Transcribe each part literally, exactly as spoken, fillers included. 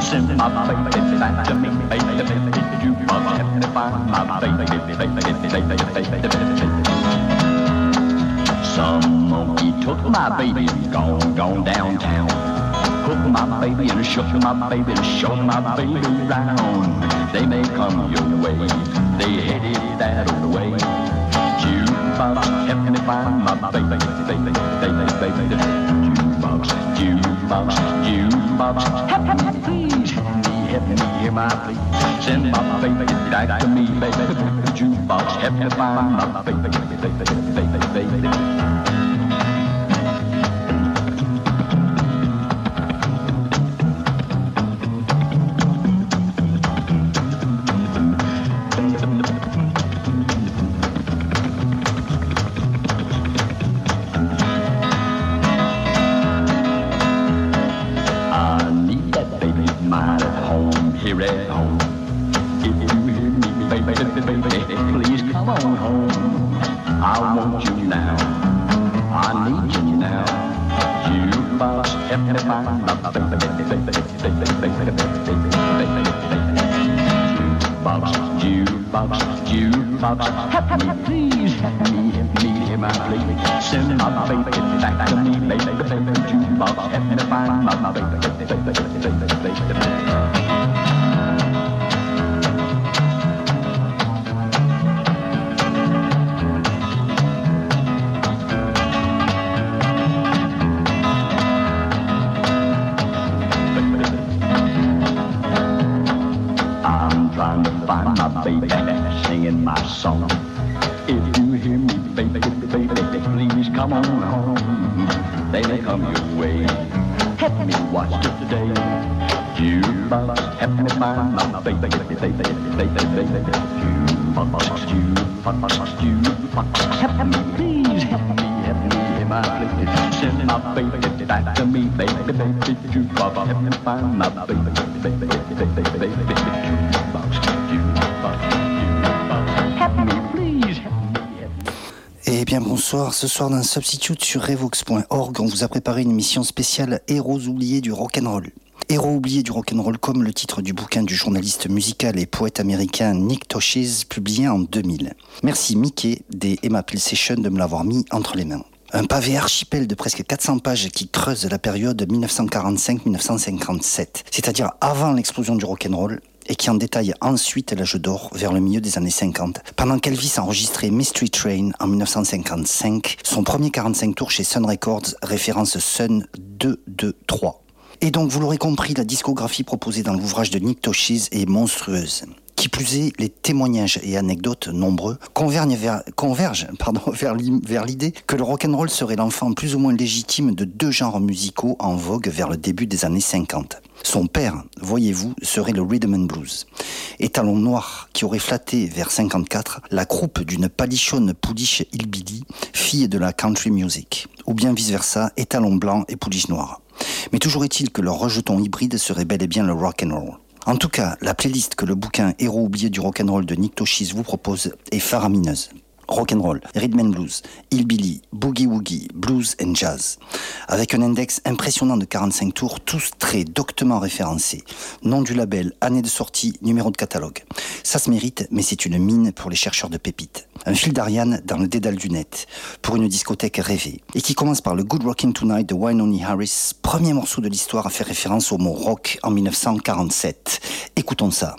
Send my baby back to me, baby, baby, jukebox, help me find my baby, baby, baby, baby, baby. Some monkey took my baby and gone, gone downtown. Hook my baby and shook my baby and show my baby round. They may come your way, they headed that way. Jukebox, help me find my baby, baby, baby, baby. Jukebox, jukebox, jukebox, help, help, help, please. Help me hear my plea. Send my baby back to me, baby. Jukebox, help me find my baby, baby, baby, baby, baby. Here at home, if you hear me, baby, baby, baby, please come on home. I want you now, I need you now. Jukebox, help me find my baby, baby, baby, baby, baby, baby, jukebox, jukebox, jukebox, help me, please, help me, help me hear my plea. Send my baby back to me, baby, baby, jukebox, help me find my baby, baby, baby, baby, baby. Trying to find my baby, singing my song. If you hear me, baby, baby, please come on home. They may come your way. Help me watch today. Jukebox, help me find my baby, baby, baby, baby, baby. Jukebox, jukebox, jukebox, help me, please, help me, help me hear my plea. Send my baby back to me, baby, baby. Jukebox, help me find my baby, baby, baby, baby, baby, baby. Eh bien bonsoir, ce soir dans Substitute sur Revox point org, on vous a préparé une émission spéciale Héros oubliés du rock'n'roll. Héros oubliés du rock'n'roll, comme le titre du bouquin du journaliste musical et poète américain Nick Tosches, publié en deux mille. Merci Mickey des Emma Peel Sessions de me l'avoir mis entre les mains. Un pavé archipel de presque quatre cents pages qui creuse la période dix-neuf cent quarante-cinq à dix-neuf cent cinquante-sept, c'est-à-dire avant l'explosion du rock'n'roll, et qui en détaille ensuite l'âge d'or vers le milieu des années cinquante, pendant qu'Elvis enregistrait Mystery Train en dix-neuf cent cinquante-cinq, son premier quarante-cinq tours chez Sun Records, référence Sun deux deux trois. Et donc, vous l'aurez compris, la discographie proposée dans l'ouvrage de Nick Tosches est monstrueuse. Qui plus est, les témoignages et anecdotes nombreux convergent vers, convergent, pardon, vers, vers l'idée que le rock'n'roll serait l'enfant plus ou moins légitime de deux genres musicaux en vogue vers le début des années cinquante. Son père, voyez-vous, serait le rhythm and blues, étalon noir qui aurait flatté vers cinquante-quatre la croupe d'une palichonne pouliche hillbilly, fille de la country music, ou bien vice-versa, étalon blanc et pouliche noire. Mais toujours est-il que leur rejeton hybride serait bel et bien le rock'n'roll. En tout cas, la playlist que le bouquin Héros oubliés du rock'n'roll de Nick Tosches vous propose est faramineuse. Rock'n'roll, rhythm and blues, hillbilly, boogie woogie, blues and jazz. Avec un index impressionnant de quarante-cinq tours, tous très doctement référencés. Nom du label, année de sortie, numéro de catalogue. Ça se mérite, mais c'est une mine pour les chercheurs de pépites. Un fil d'Ariane dans le dédale du net, pour une discothèque rêvée. Et qui commence par le Good Rockin' Tonight de Wynonie Harris, premier morceau de l'histoire à faire référence au mot rock en dix-neuf cent quarante-sept. Écoutons ça.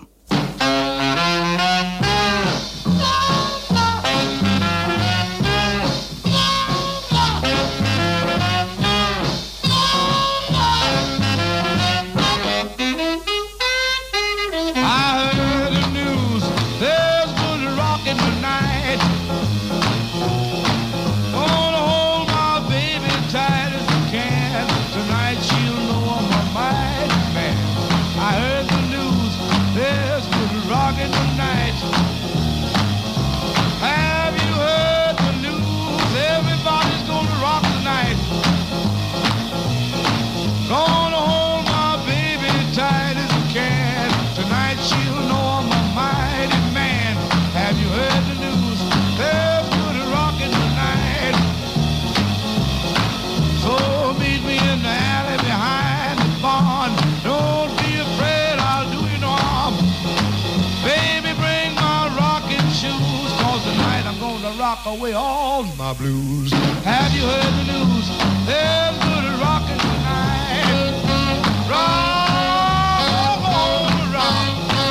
Tonight she'll know I'm a mighty man. I heard the news. rock away all my blues. Have you heard the news? There's good rockin' tonight. Rock, rock, rock.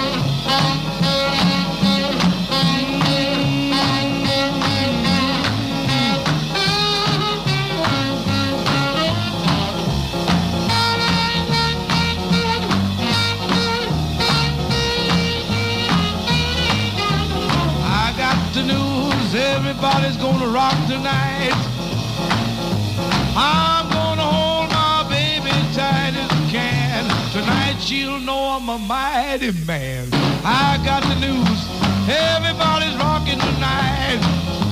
I got the news, everybody's gonna rock tonight. I'm gonna hold my baby tight as I can. Tonight she'll know I'm a mighty man. I got the news, everybody's rocking tonight.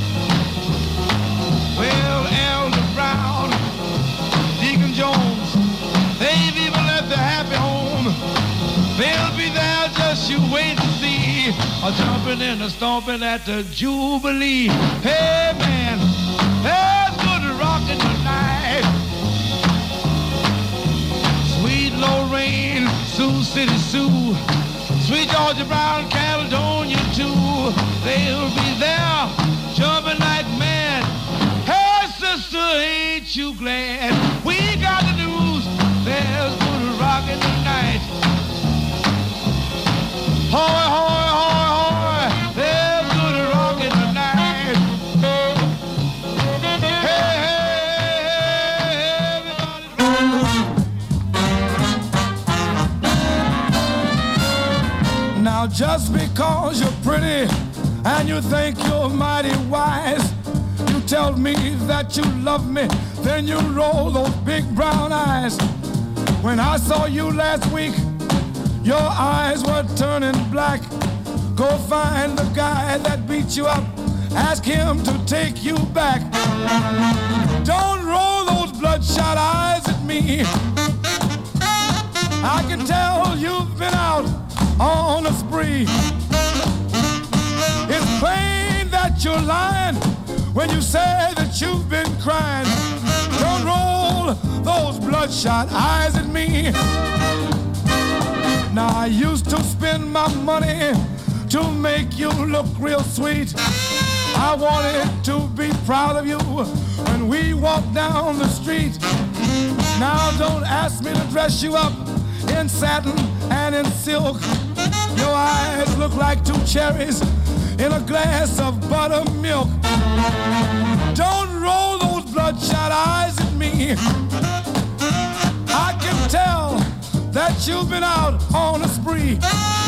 Well, Elder Brown, Deacon Jones, they've even left their happy home. They'll be there, just you wait and see. A jumping and a stomping at the Jubilee. Hey man, there's good rocking tonight. Sweet Lorraine, Sioux City Sue, sweet Georgia Brown, Caledonia too. They'll be there, jumping like mad. Hey sister, ain't you glad? We got the news, there's good rocking tonight. Hoy, hoy, hoy, hoy, there's good rocking tonight. Hey, hey, hey, everybody's rocking. Now just because you're pretty and you think you're mighty wise, you tell me that you love me, then you roll those big brown eyes. When I saw you last week, your eyes were turning black. Go find the guy that beat you up, ask him to take you back. Don't roll those bloodshot eyes at me. I can tell you've been out on a spree. It's plain that you're lying when you say that you've been crying. Don't roll those bloodshot eyes at me. Now I used to spend my money to make you look real sweet. I wanted to be proud of you when we walk down the street. Now don't ask me to dress you up in satin and in silk. Your eyes look like two cherries in a glass of buttermilk. Don't roll those bloodshot eyes at me. I can tell that you've been out on a spree.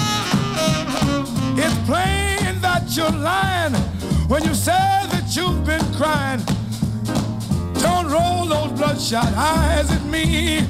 It's plain that you're lying when you say that you've been crying. Don't roll those bloodshot eyes at me.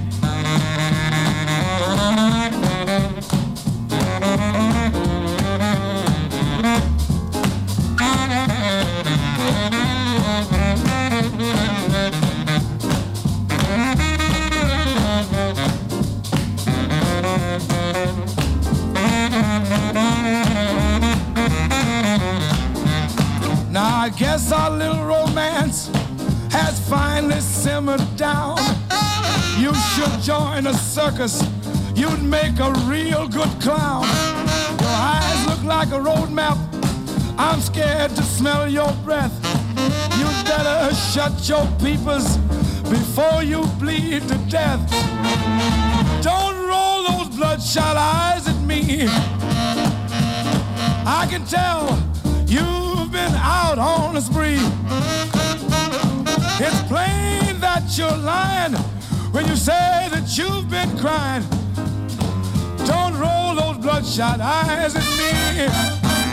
Now I guess our little romance has finally simmered down. You should join a circus, you'd make a real good clown. Your eyes look like a road map, I'm scared to smell your breath. You'd better shut your peepers before you bleed to death. Don't roll those bloodshot eyes at me. I can tell you've been out on a spree. It's plain that you're lying when you say that you've been crying. Don't roll those bloodshot eyes at me.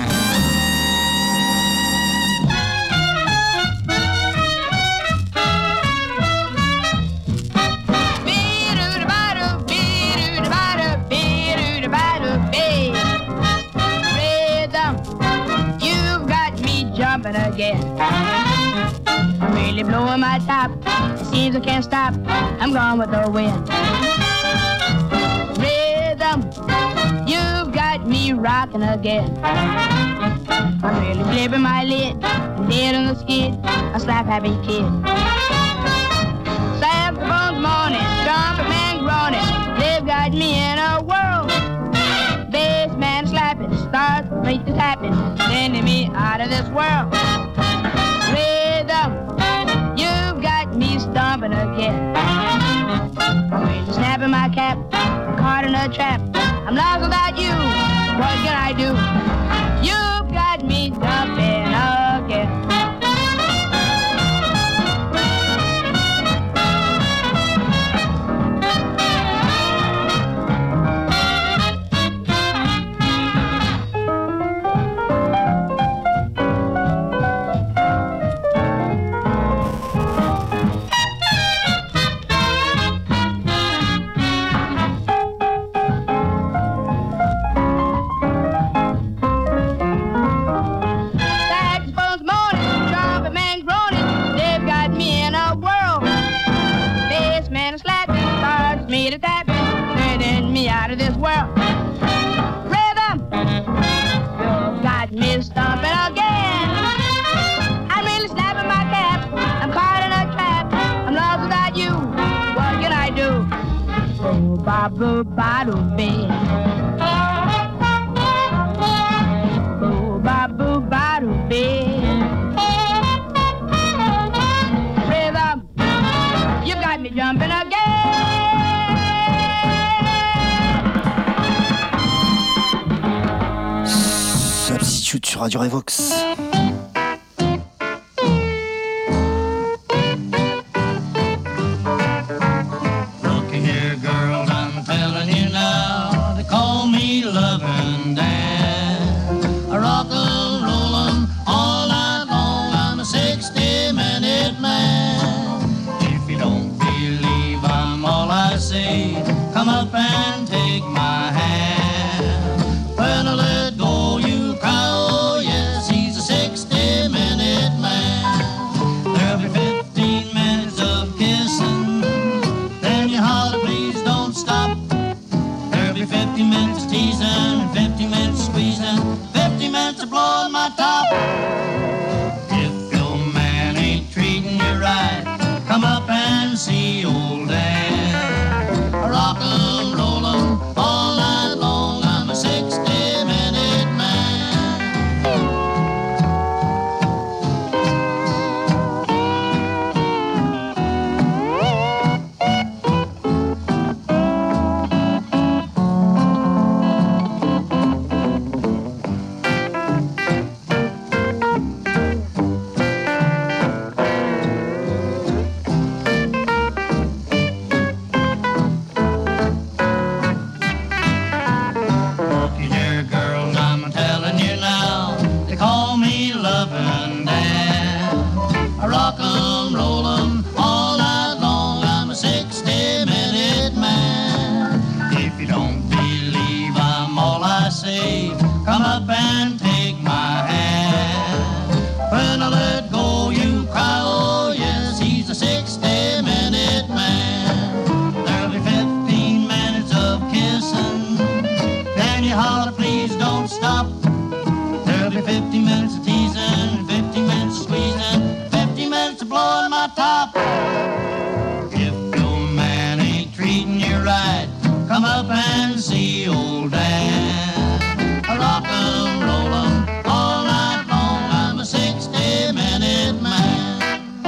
Again, I'm really blowing my top. It seems I can't stop. I'm gone with the wind. Rhythm, you've got me rocking again. I'm really flipping my lid, dead on the skid, a slap happy kid. Saxophone's moaning, trumpet man groaning. They've got me in a whirl. Bass man slapping, stars, make this happen, sending me out of this world. jumping again. I'm really snapping my cap, caught in a trap. I'm lost without you, what can I do? You've got me jumping again. Boo ba doo bee. Boo ba boo ba doo bee. Rhythm, you got me jumping again. Substitute sur Radio Revox. Come up and take my hand. When I let go, you cry, oh yes, he's a sixty-minute man. There'll be fifteen minutes of kissing, then you holler, please don't stop. There'll be fifty minutes of teasing, and fifty minutes of squeezing, fifty minutes of blowing my top. If your man ain't treating you right, come up and see old Dan. Rock 'em, roll 'em, all night long, I'm a sixty-minute man. Come up and take my hand. When I let go, you cry, oh yes, he's a sixty-minute man. There'll be fifteen minutes of kissing, then you holler, please don't stop. There'll be fifty minutes of teasing, fifty minutes of squeezing, fifty minutes of blowing my top. If your man ain't treating you right, come up and see old Dan. Rock 'em, roll 'em, all night long, I'm a sixty-minute man.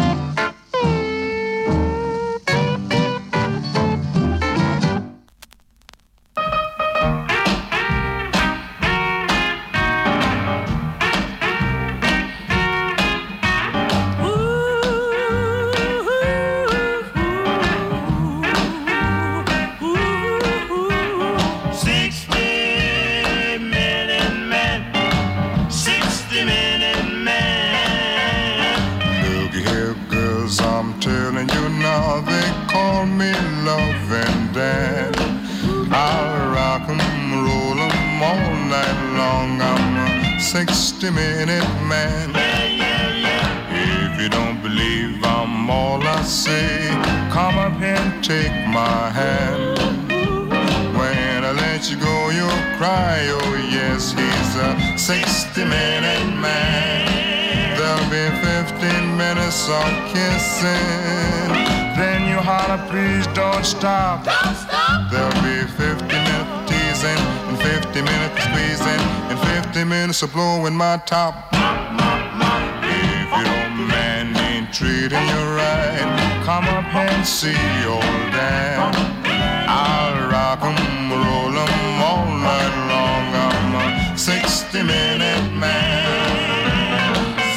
sixty-minute man. If you don't believe I'm all I say, come up and take my hand. When I let you go, you'll cry, oh yes, he's a sixty-minute man. There'll be fifteen minutes of kissing, then you holler, please don't stop. Don't stop. There'll be fifty minutes teasing, and fifty minutes squeezing, and fifty minutes of blowing my top. If your man ain't treating you right, come up and see old Dan. I'll rock 'em, roll 'em all night long. I'm a sixty-minute man.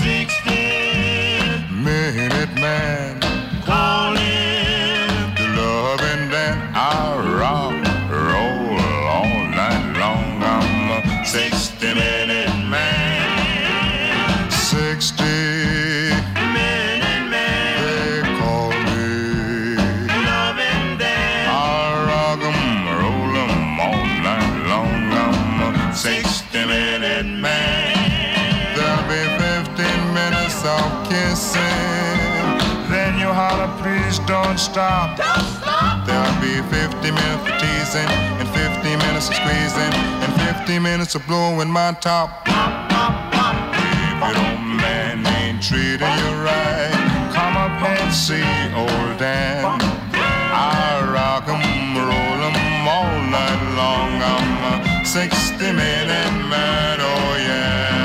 Sixty-minute man. Call it The love and Dan. I'll rock, roll all night long. I'm a sixty-minute man. Sixty. minute man. They call me. Love and Dan. I'll rock 'em, roll 'em all night long. I'm a sixty-minute man. There'll be fifteen minutes of kissing. Then you holler, please don't stop. Don't stop. There'll be fifty minutes of teasing, and fifty minutes of squeezing, and fifty minutes of blowing my top. Pop, pop, pop. If your old man ain't treating you right, come up and see old Dan. I'll rock 'em, roll 'em all night long. I'm a sixty-minute man, oh yeah.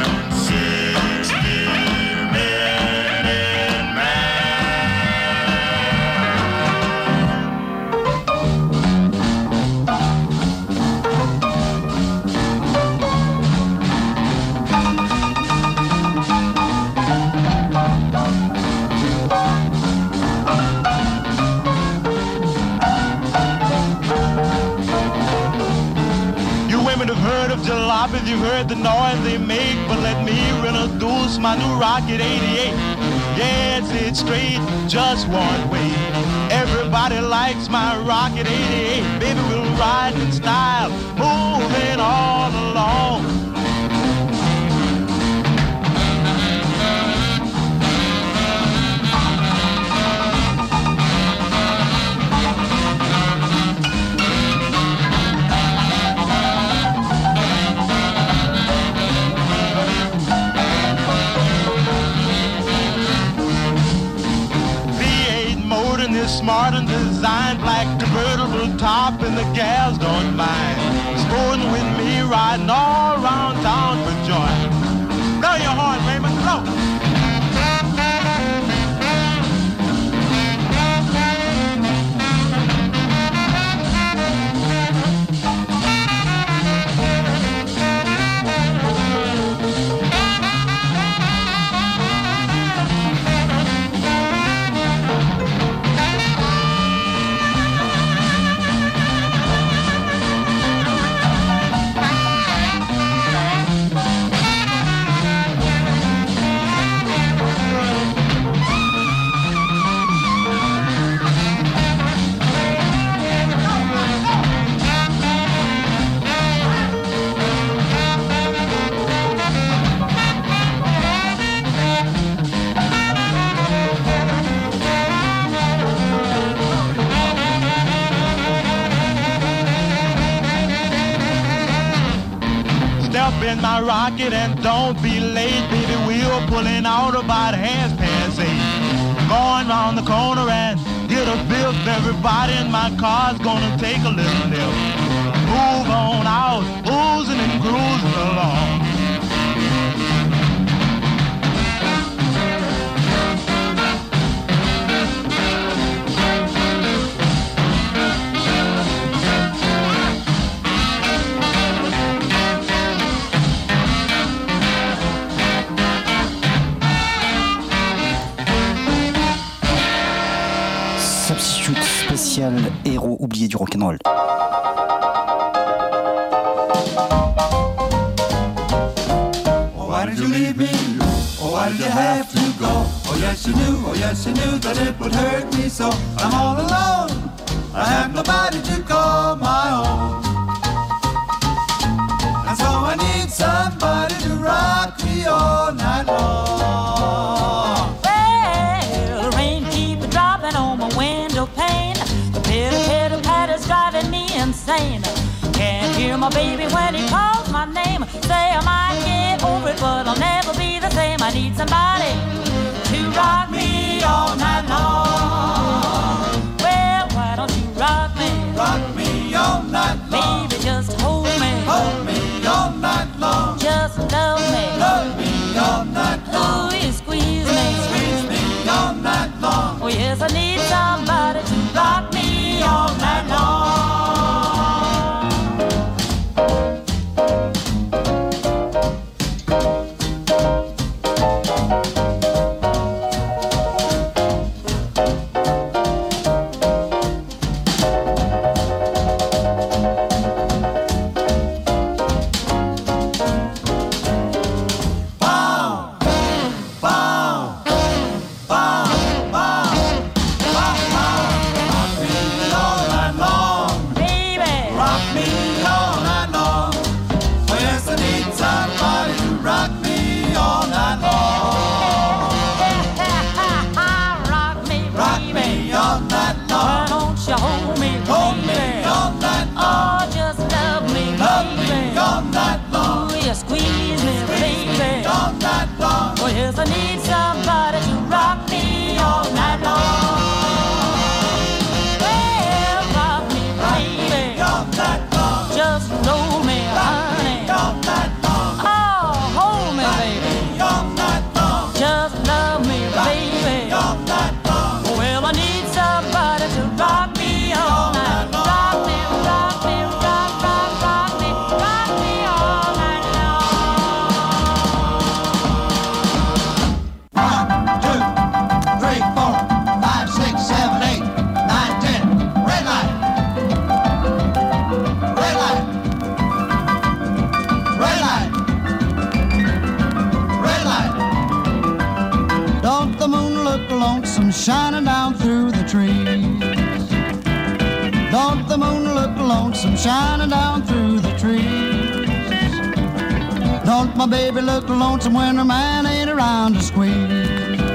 Sixty-minute man. You women have heard of jalopies, you've heard the noise they make, but let me introduce my new Rocket eighty-eight. Yes, it's straight, just one way. Everybody likes my Rocket eighty-eight. Baby, we'll ride in style, moving all along. V eight motor and is smart and designed, black convertible top, and the gals don't mind. Sporting with me, riding all around town for joy. Blow your horn, Raymond, blow. Step in my rocket and don't be late, baby. We're pulling out about half past eight. Going round the corner and get a biff. Everybody in my car's gonna take a little nip. Move on out, oozing and cruising along. Substitute spécial héros oublié du rock'n'roll. Why did you leave me? Oh, why did you have to go? Oh, yes, you knew, oh, yes, you knew that it would hurt me so. I'm all alone. I have nobody to call my own. And so I need somebody to rock me all night long. Well, the rain keeps dropping on my window pane. The pitter, pitter, patter's driving me insane. Can't hear my baby when he calls my name. Say I might get over it, but I'll never be the same. I need somebody to rock me all night long. Well, why don't you rock me? Rock me all night long. Baby, just hold me. Hold me all night long. Just love me. Love me all night long. Ooh, you squeeze me. Squeeze me all night long. Oh, yes, I need some. all night long. Oh yes, I need somebody to rock me all night long. Rock me, Rock baby. me all night Why long. don't you hold me, Hold baby? me all night long. Oh, just love me, Love baby. me all night long. Ooh, you squeeze me, baby. All night long. Oh, yes, I need somebody to rock me all night long. Well, rock me, baby. All night long. Just roll me, honey. All night long. Oh, hold me, baby. All night long. Just love me, baby. All night long. Well, I need somebody to rock me all night. Rock me, rock me, rock, rock, rock me, rock me all night long. One, two, three, four, five, six, seven, eight, nine, ten. Red light. Red light. Red light. Red light. Don't the moon look lonesome shining down through the trees? Don't the moon look lonesome shining down through the trees? Don't my baby look lonesome when her man ain't around to squeeze?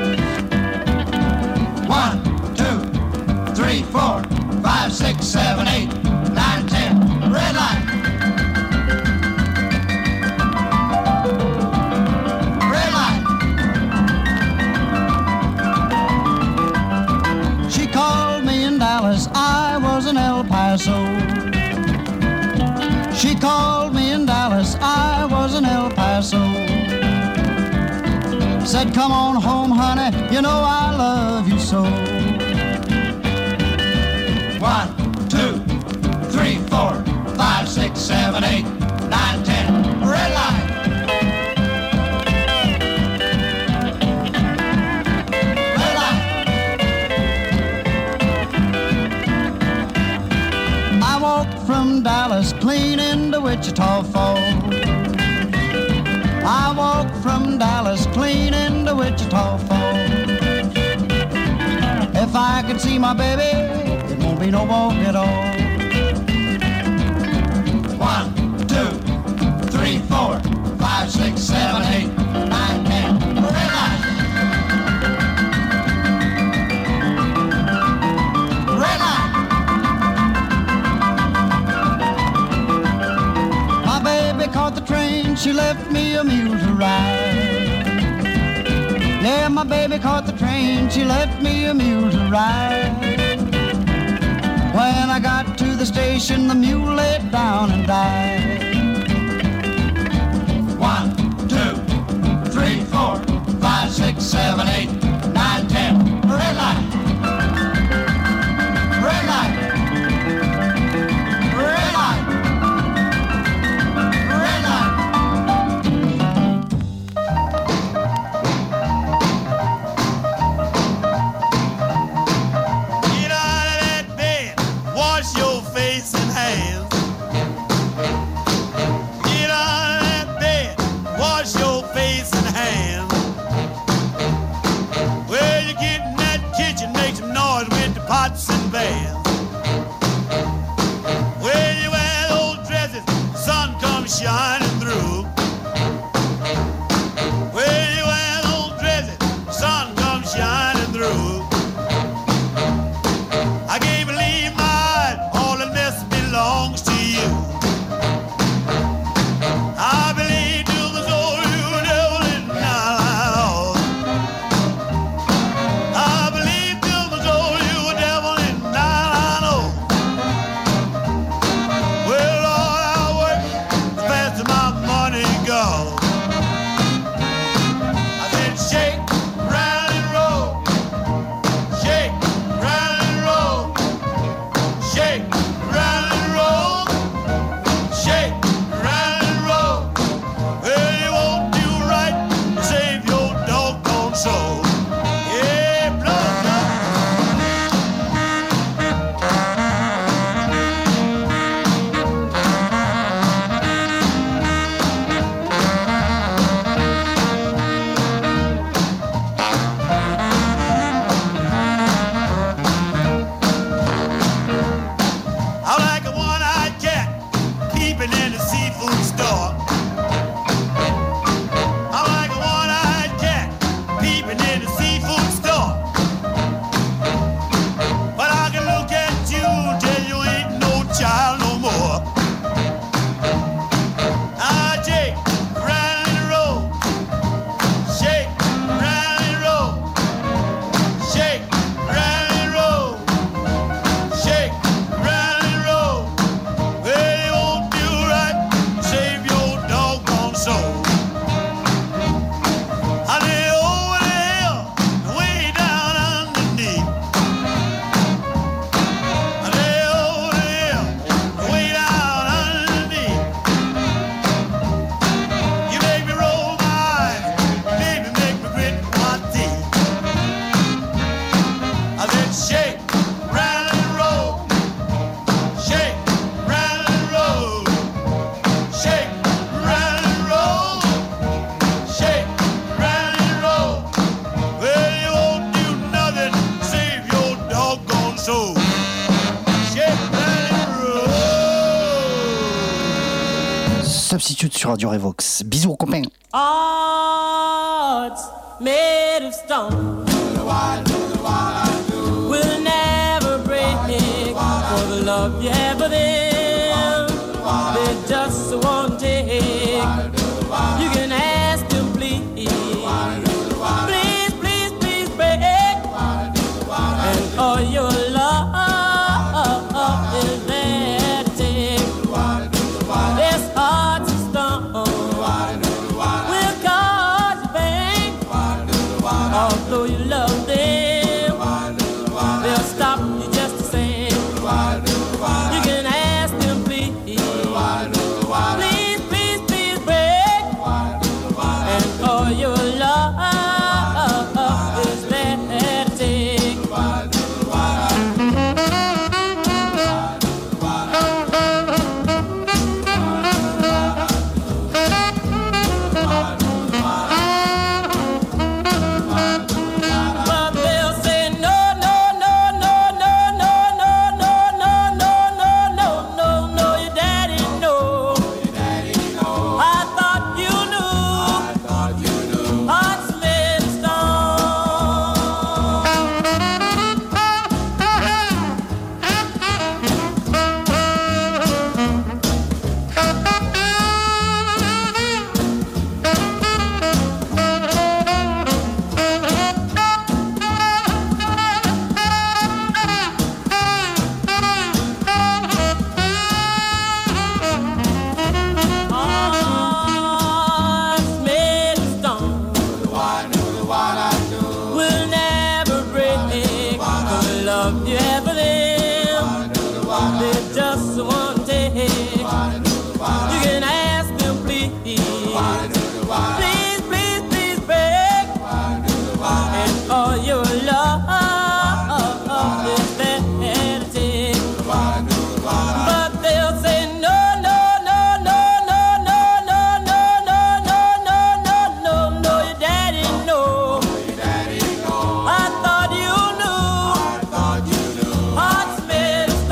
One, two, three, four, five, six, seven, eight, nine, ten. Red light. Red light. She called me in Dallas, I was in El Paso. She called me in Dallas, I was in El Paso. Said, come on home, honey, you know I love you so. One, two, three, four, five, six, seven, eight, nine, ten. Red light. Red light. I walked from Dallas clean into Wichita Falls. I walked from Dallas clean into Wichita Falls. If I could see my baby, it won't be no walk at all. One, two, three, four, five, six, seven, eight, nine, ten. Red light. Red light. My baby caught the train, she left me a mule to ride. Yeah, my baby caught the train, she left me a mule to ride. When I got to the station, the mule laid down and died. One, two, three, four, five, six, seven, eight, nine, ten. Red light. Red light. Red light. Red light. Get out of that bed, wash your face and hands. peeping in the seafood store. I like a one-eyed cat peeping in the seafood store. But I can look at you till you ain't no child no more. Ah, Jake, round and roll, shake, round and roll, shake, round and roll, shake, round and roll. Well, you won't do right, save your doggone soul. I lay over the hill, way down underneath. I lay over the hill, way down underneath. You make me roll my eyes, baby, make me grit my teeth. I said shake, rattle and roll, shake, rattle and roll, shake, rattle and roll, shake, rattle and roll. Well, you won't do nothing, save your doggone soul. Shake, rattle and roll. Substitute sur Radio Revox. Bisous, copains. Hearts made of stone will never break for the love you have for them. They just won't take. You can ask them, please, please, please, please break. And all your love is there to take. This heart's of stone will cause you pain. Although you love them, they'll stop you just the same. You can ask them, please, please, please, please break. And all your love is there to take. But they'll say no, no, no, no, no, no, no, no, no, no, no, no, no, no, your daddy know. I thought you knew. Hearts made of Hearts made of stone will never break for the love you have for them. They just won't take. You can ask them, please, please, please, please break. And all your love is there to take. But they'll say no, no, no, no, no, no, no, no, no, no, no, no, no, no, your daddy know. I thought you knew. Hearts made of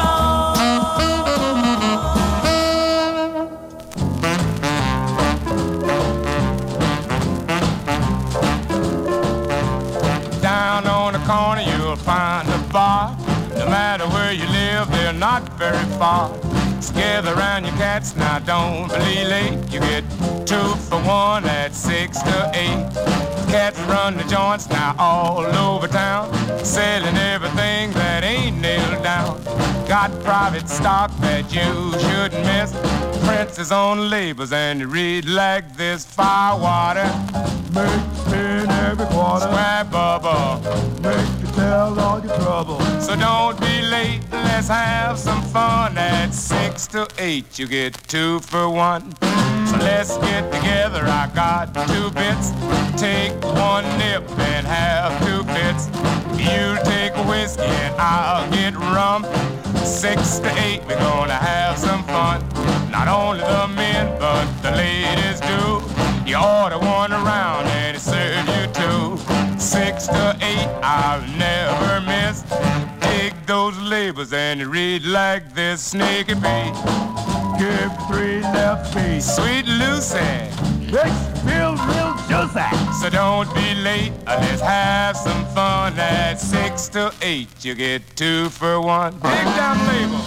Down on the corner you'll find a bar. No matter where you live, they're not very far. Gather around your cats, now don't be late. You get two for one at six to eight. Cats run the joints now all over town, selling everything that ain't nailed down. Got private stock that you shouldn't miss. Prints is on labels and you read like this: Firewater, Make you spin every quarter. Scrap Bubba, Make you tell all your trouble. so don't be late, let's have some fun. At six to eight you get two for one. So let's get together, I got two bits. Take one nip and have two bits. You take whiskey and I'll get rum. Six to eight we're gonna have some fun. Not only the men but the ladies do. You order one around and it serve you two. Six to eight I'll never miss. Dig those labels and it read like this: Snaky Pete, give three left feet. Sweet Lucy, makes you feel real juicy. So don't be late, let's have some fun. At six to eight, you get two for one. Big damn label.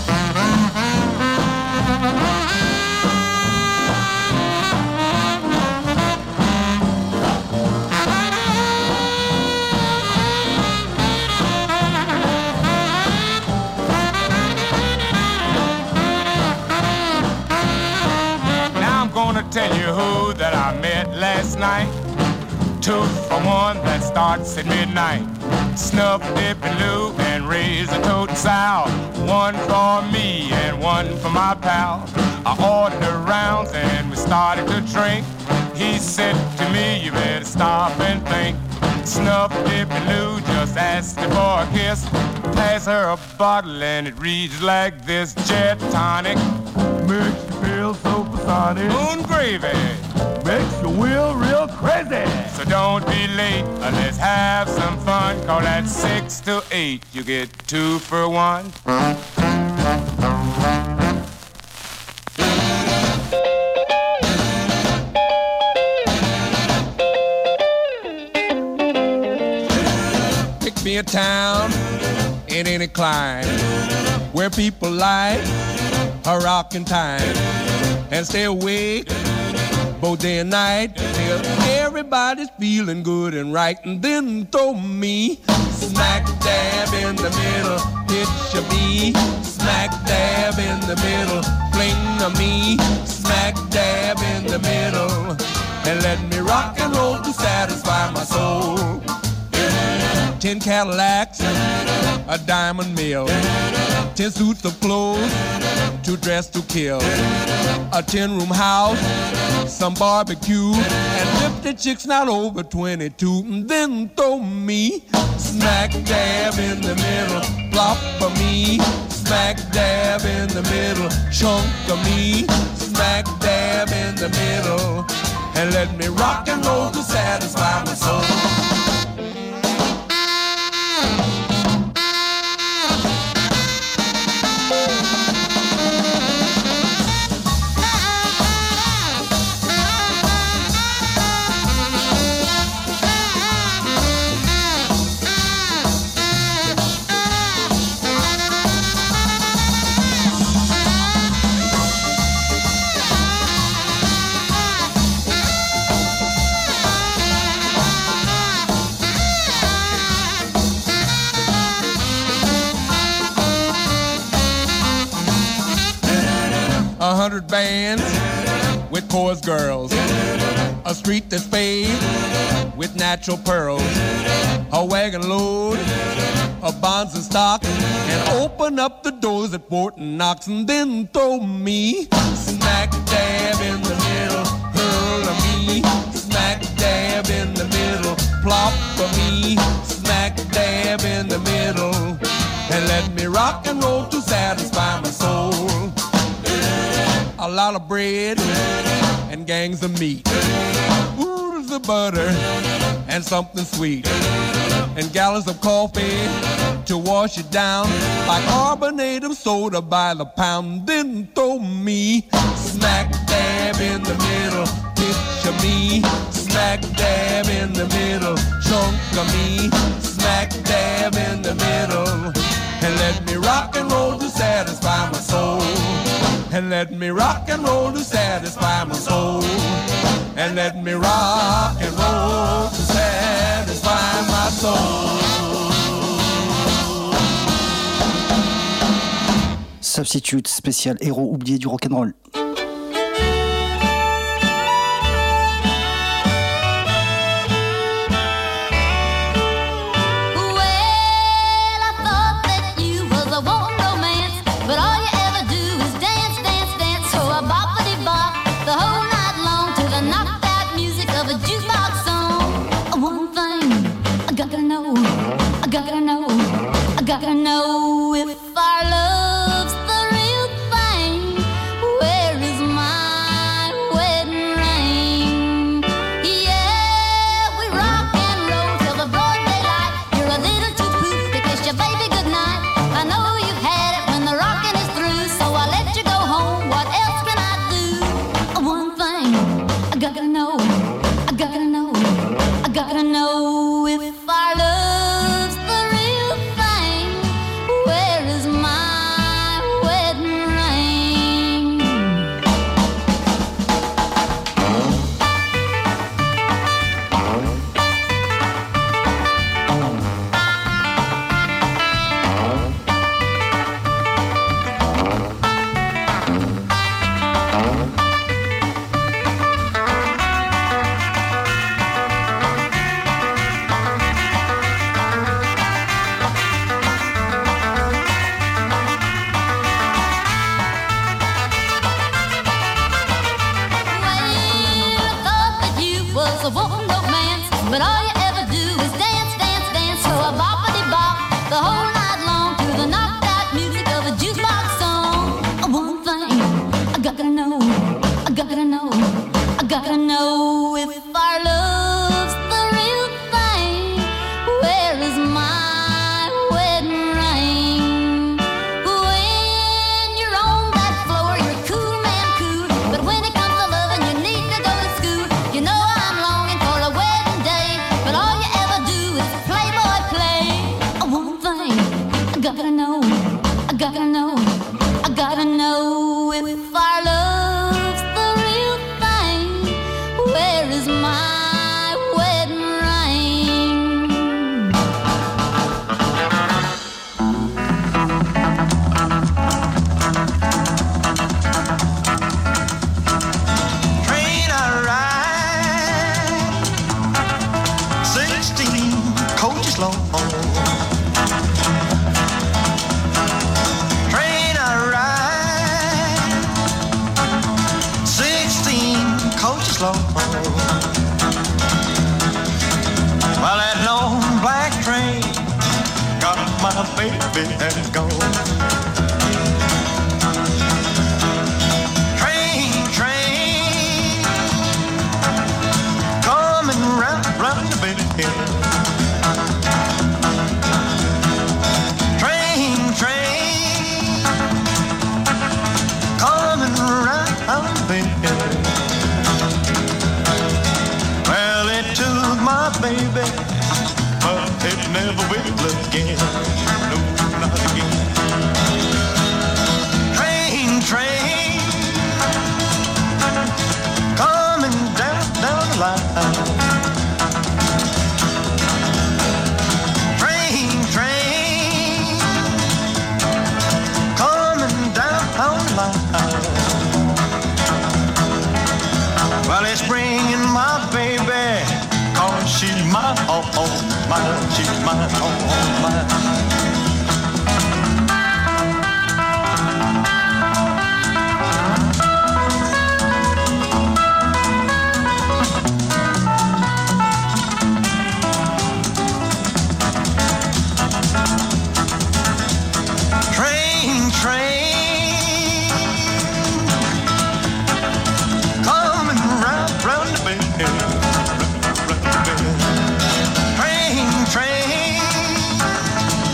Tell you who that I met last night. Two for one that starts at midnight. Snuff, Dip, and Lou, and raise a tote sow. One for me and one for my pal. I ordered rounds and we started to drink. He said to me, you better stop and think. Snuff, Dip, and Lou just asked her for a kiss. Pass her a bottle and it reads like this: Jet tonic, makes you feel supersonic. Moon gravy, makes you wheel real crazy. So don't be late, let's have some fun. Call at six to eight, you get two for one. Pick me a town in any clime where people like a rockin' time and stay awake both day and night till everybody's feeling good and right. And then throw me smack dab in the middle, picture me smack dab in the middle, fling me smack dab in the middle, and let me rock and roll to satisfy my soul. Ten Cadillacs, a diamond mill, ten suits of clothes, to dress to kill, a ten-room house, some barbecue, and fifty chicks not over twenty-two. And then throw me smack dab in the middle, plop for me, smack dab in the middle, chunk of me, smack dab in the middle, and let me rock and roll to satisfy my soul. A hundred bands with chorus girls, a street that's paved with natural pearls, a wagon load of bonds and stock, and open up the doors at Fort Knox. And then throw me smack dab in the middle, hurl of me smack dab in the middle, plop for me smack dab in the middle, and let me rock and roll to satisfy my soul. A lot of bread and gangs of meat, oodles of butter and something sweet, and gallons of coffee to wash it down, like carbonate of soda by the pound. Then throw me smack dab in the middle, picture me smack dab in the middle, chunk of me smack dab in the middle, and let me rock and roll to satisfy my soul. And let me rock and roll to satisfy my soul. And let me rock and roll to satisfy my soul. Substitute spécial héros oublié du rock'n'roll. Gotta know if our love's the real thing. Where gotta know, I gotta know if our love's the real thing. Where is my wedding ring? When you're on that floor, you're a cool man, cool. But when it comes to loving, you need to go to school. You know I'm longing for a wedding day, but all you ever do is play, boy, play. One thing, I gotta know, I gotta know, I gotta know if our love's the real thing. Where is my wedding ring? Train I ride, sixteen coaches long. Train I ride, sixteen coaches long. Well, that long black train got my baby and gone. Train, train, coming round, round the bend. Train, train, coming round the bend. Well, it took my baby, but it never will again. No, not again. Train, train, coming down, down the line. Train, train, coming down the line. Well, it's bringing my baby, cause she's my all, all mine, she's my all, all mine. Train, train, coming round, round the bend, round the bend. Train, train,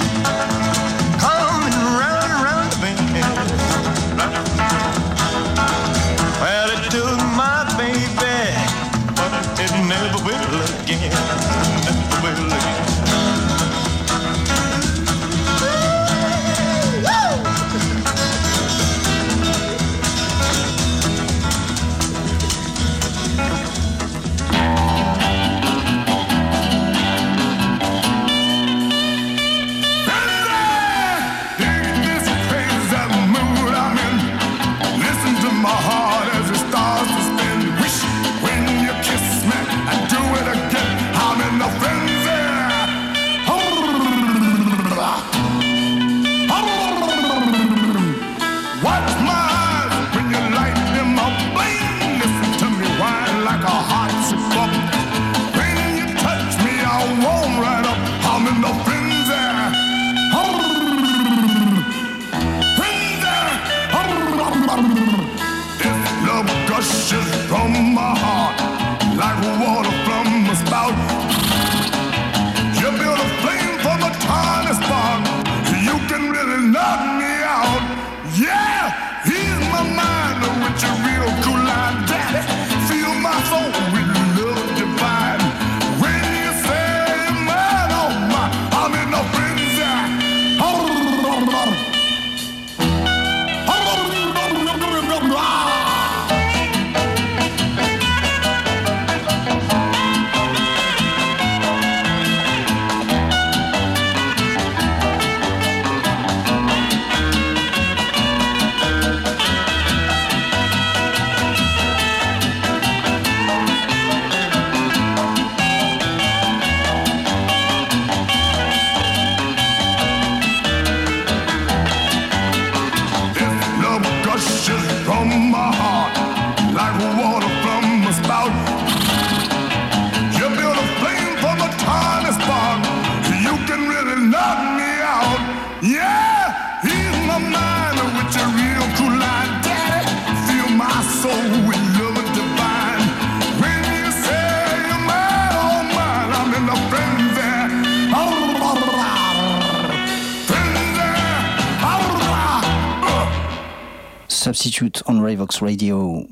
Substitute on Ravox Radio.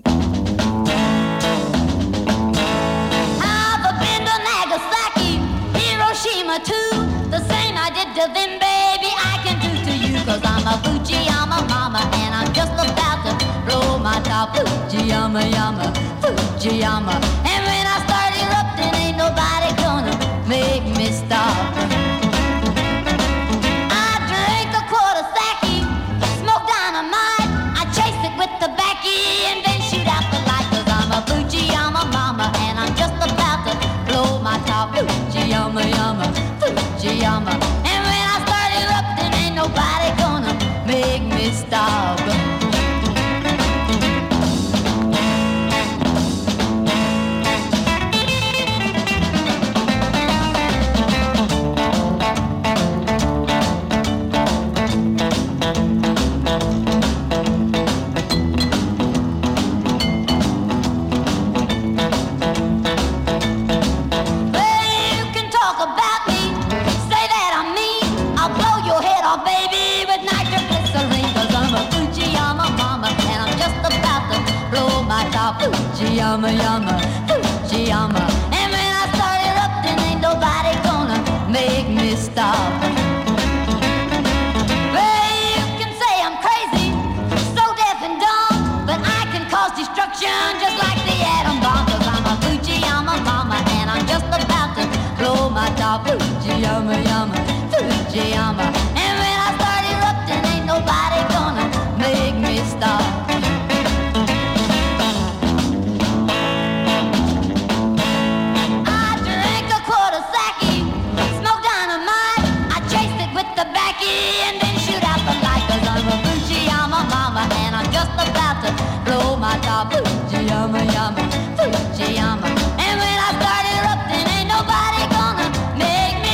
I've been to Nagasaki, Hiroshima too. The same I did to them, baby, I can do to you. Cause I'm a Fujiyama mama and I'm just about to blow my top. Fujiyama, yama, Fujiyama. And when I start erupting, ain't nobody gonna make me stop. I drink a quart of sake, smoke dynamite. I chase it with tobacco and then shoot out the light. Cause I'm a Fujiyama mama and I'm just about to blow my top. Fujiyama, yama, Fujiyama. And when I start erupting, ain't nobody gonna make me stop. Fujiyama, yama, Fujiyama. And when I start erupting, ain't nobody gonna make me stop. Well, you can say I'm crazy, so deaf and dumb, but I can cause destruction just like the atom bomb. Cause I'm a Fujiyama mama and I'm just about to blow my top. Fujiyama, yama, Fujiyama. And when I start erupting, ain't nobody gonna make me stop. And then shoot out the light. Cause I'm a Fujiyama mama and I'm just about to blow my top. Fujiyama, yama, Fujiyama. And when I start erupting, ain't nobody gonna make me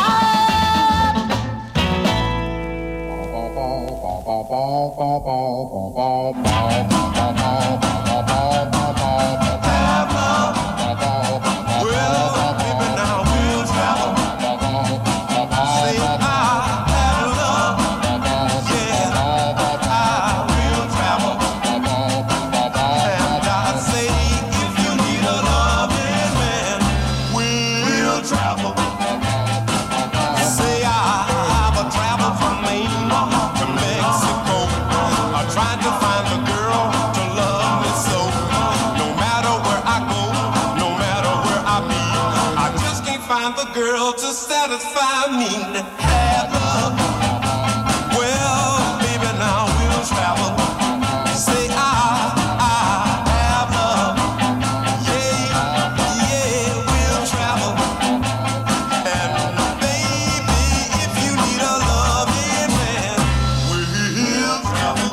girl to satisfy me. Have love. Well, baby, now we'll travel. Say I, I have love. Yeah, yeah, we'll travel. And baby, if you need a loving man, we'll travel.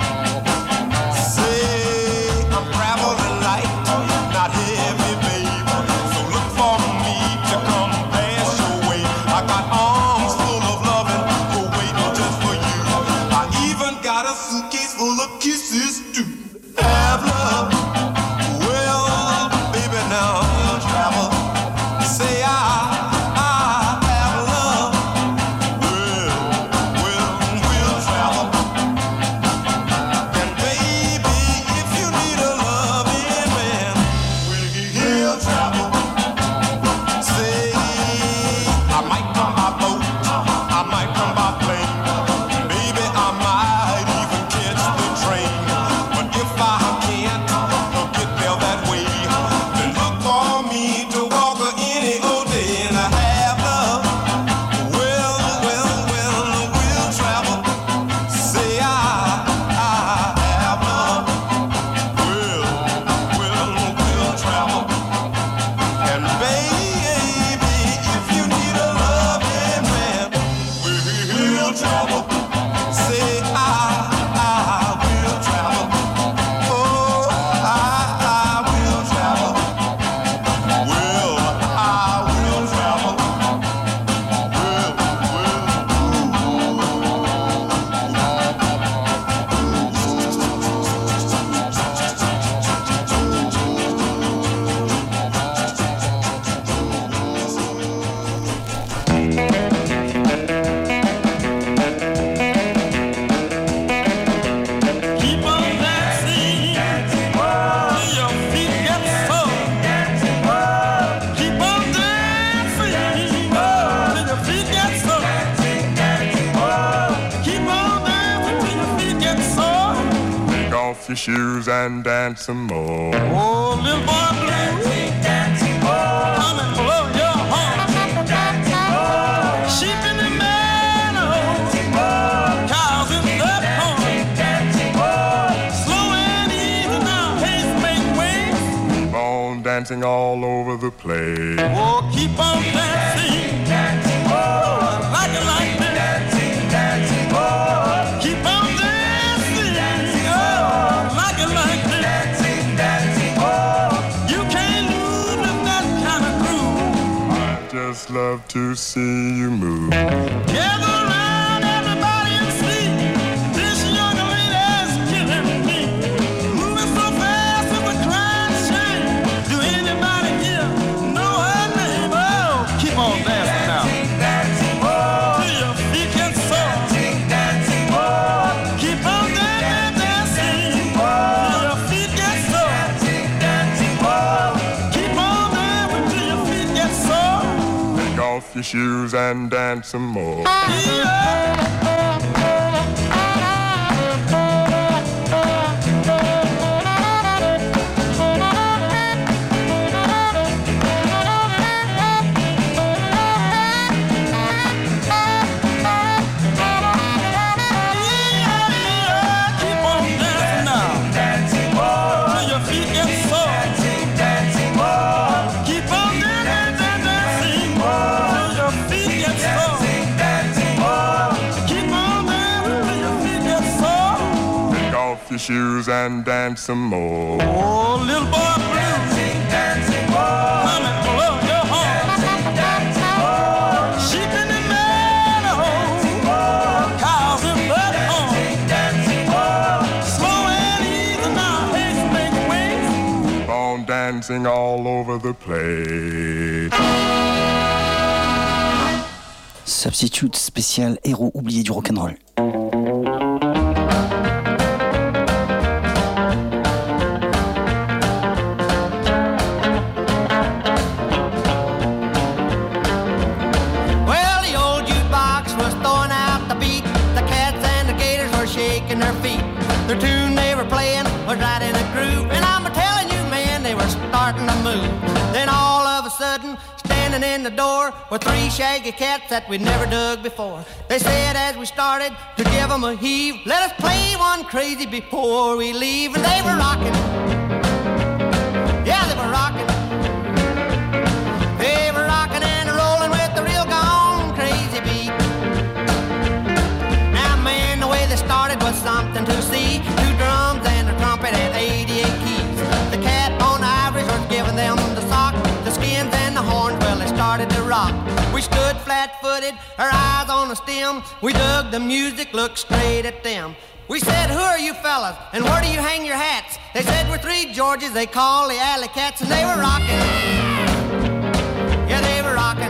Say I'm traveling light, not heavy, baby. So look for me to come. I got arms full. your shoes and dance some more. Oh, little boy blue, dancing, dancing boy, come and blow your horn. Dancing, dancing boy, sheep in the meadow, dancing boy, cows in the pond. Dancing, dancing boy, slow and easy now, haste make way. Keep on dancing all over the place. Oh, keep on dancing, dancing boy, like it like this. Dancing, dancing boy, keep on dancing, dancing oh, like it like this. Dancing, dancing boy, you can't lose in that kind of groove. I just love to see you move. Gather around, everybody, and see this young lady's killing me. Moving so fast, it's a crying shame. Do anybody here know her name? Oh, keep on dancing now. Dancing, dancing boy, till your feet get sore. Dancing, dancing boy, keep on dancing, dancing till your feet get sore. Dancing, dancing boy, keep on dancing till your feet get sore. Take off your shoes and dance some more. Your shoes and dance some more. Oh, little boy blue, dancing, dancing boy, come and blow your horn. Dancing, dancing boy, sheep in the meadow, dancing boy, cows in the pond. Dancing, dancing boy, slow and easy now, haste make way. Keep on dancing all over the place. Substitute spécial héros oublié du rock'n'roll. Their feet, their tune they were playing was right in a groove, and I'm telling you, man, they were starting to move. Then all of a sudden, standing in the door were three shaggy cats that we'd never dug before. They said as we started to give them a heave, let us play one crazy before we leave. And they were rocking, yeah, they were rocking. They were rocking and rolling with the real gone crazy beat. Now, man, the way they started was something to see. Two drums and a trumpet and eighty-eight keys. The cat on the ivories was giving them the sock. The skins and the horns, well, they started to rock. We stood flat-footed, our eyes on the stem. We dug the music, looked straight at them. We said, who are you fellas, and where do you hang your hats? They said, we're three Georges, they call the Alley Cats, and they were rocking. Yeah, they were rocking.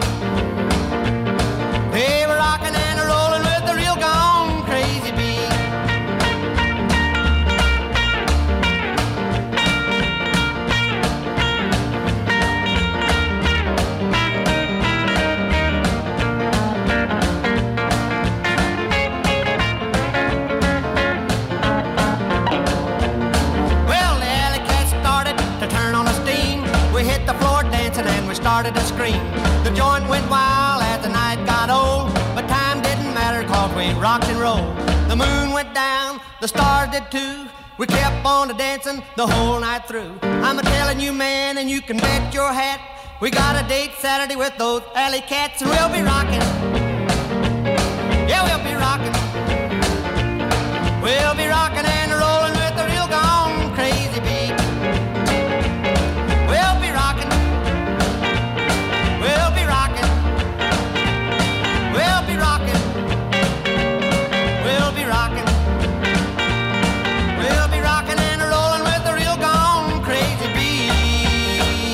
They were rocking and rolling with the real gone crazy beat. And we started to scream. The joint went wild as the night got old, but time didn't matter cause we rocked and rolled. The moon went down, the stars did too. We kept on dancing the whole night through. I'm a-telling you, man, and you can bet your hat, we got a date Saturday with those Alley Cats, and we'll be rocking. Yeah, we'll be rocking. We'll be rocking and rolling with the real gone crazy beat. We'll be rocking. We'll be rocking. We'll be rocking. We'll be rocking. We'll be rocking and rolling with the real gone crazy beat.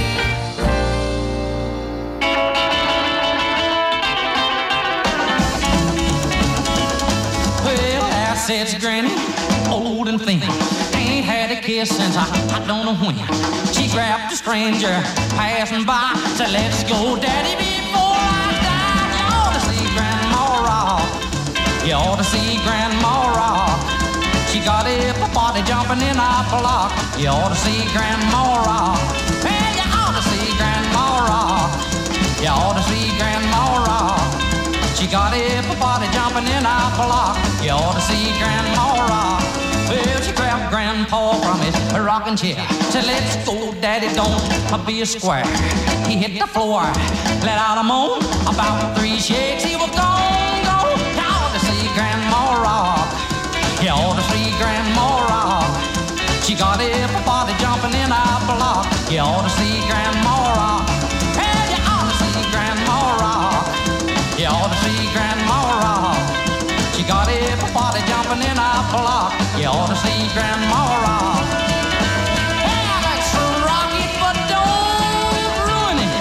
Well, I said to Granny, old and thin, ain't had a kiss since I, I don't know when. She grabbed a stranger passing by, said, let's go, Daddy, before I die. You ought to see Grandma rock. You ought to see Grandma rock. She got everybody jumping in our block. You ought to see Grandma rock. Well, you ought to see Grandma rock. You ought to see Grandma rock. She got everybody jumping in our block. You ought to see Grandma rock. Well, she grabbed Grandpa from his rocking chair. Said, let's go, Daddy, don't be a square. He hit the floor, let out a moan. About three shakes, he was gone, gone. You ought to see Grandma rock. You ought to see Grandma rock. She got everybody jumping in our block. You ought to see Grandma rock. Well, you ought to see Grandma rock. You ought to see Grandma rock. She got everybody jumping in our block. You ought to see Grandma rock. Yeah, let's rock it, but don't ruin it.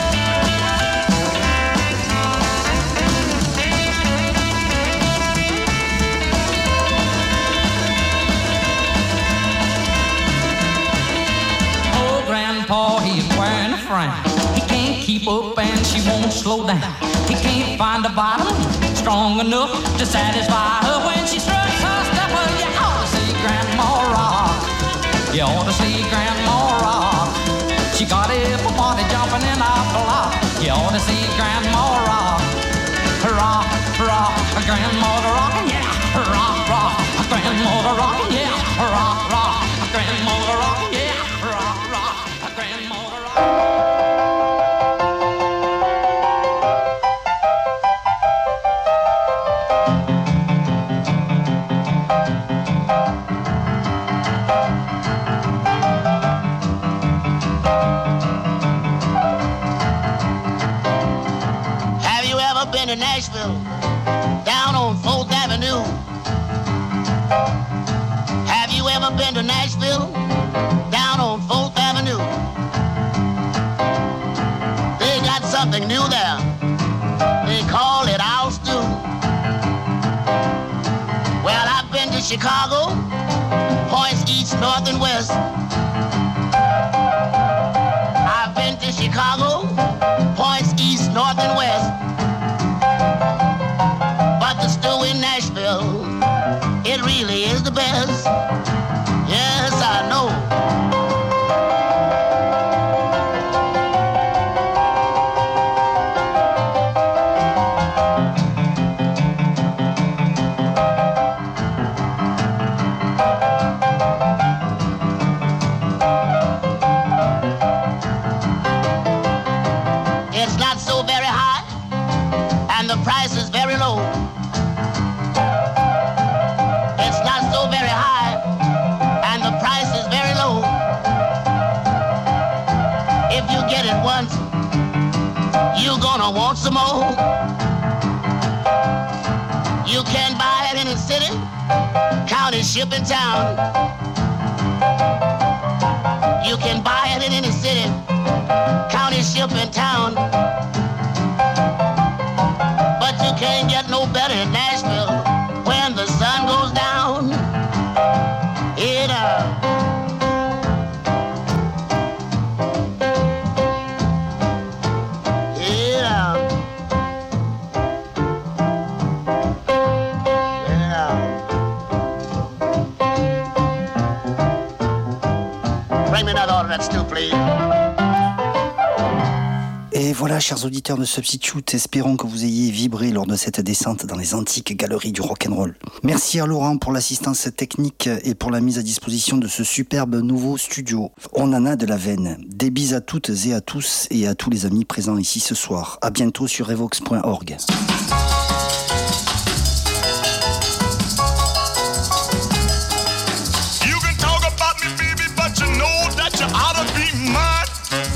Oh, Grandpa, he's wearing a frown. He can't keep up and she won't slow down. He can't find a bottom strong enough to satisfy her when she struts her step. Well, you ought to see Grandma rock. You ought to see Grandma rock. She got everybody jumping in our block. You ought to see Grandma rock. Rock, rock, Grandmother rockin', yeah. Rock, rock, Grandmother rockin', yeah. Rock, rock, Grandmother rockin', yeah. Rock, rock, Grandmother rockin'. To Nashville, down on fourth Avenue. Have you ever been to Nashville, down on fourth Avenue? They got something new there. They call it Al Stew. Well, I've been to Chicago, points east, north, and west. I've been to Chicago, points east, north, and west. But the stew in Nashville, it really is the best. Yes, I know. It's not so very high, and the price is very low. It's not so very high, and the price is very low. If you get it once, you're gonna want some more. You can buy it in a city, county, ship, and town. You can buy it in any city, county, ship, and town. But you can't get no better in Nashville when the sun goes down. It uh It uh Yeah. Bring me another order of that stew, please. Et voilà, chers auditeurs de Substitute, espérons que vous ayez vibré lors de cette descente dans les antiques galeries du rock'n'roll. Merci à Laurent pour l'assistance technique et pour la mise à disposition de ce superbe nouveau studio. On en a de la veine. Des bises à toutes et à tous et à tous les amis présents ici ce soir. À bientôt sur revox point org. You can talk about me, baby, but you know that you ought to be mine.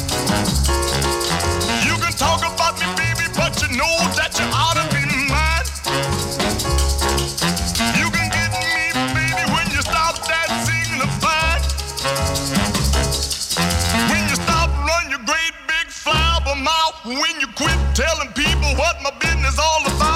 You can talk about me, baby, but you know that you ought to be mine. You can get me, baby, when you stop that singing the fine. When you stop run your great big flower mouth. When you quit telling people what my business all about.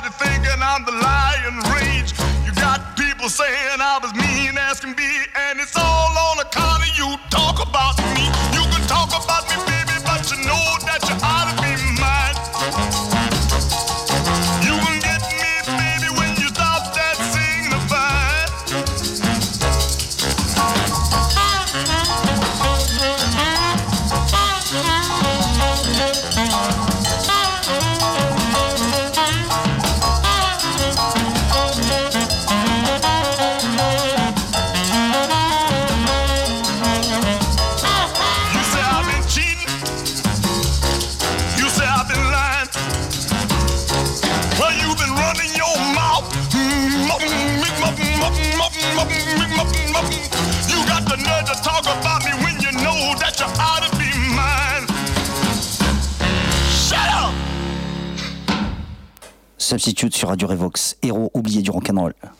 Everybody thinking I'm the lion rage. You got people saying I was mean as can be, and it's all on account of you. Talk about me. You can talk about me, baby, but you know that you ought to be mine. You can get me, baby, when you stop that signifying. You say I've been cheating. You say I've been lying. Well, you've been running your mouth. You got the nerve to talk about me when you know that you ought to be mine. Shut up! Substitute sur Radio Revox, héros oublié du rock'n'roll.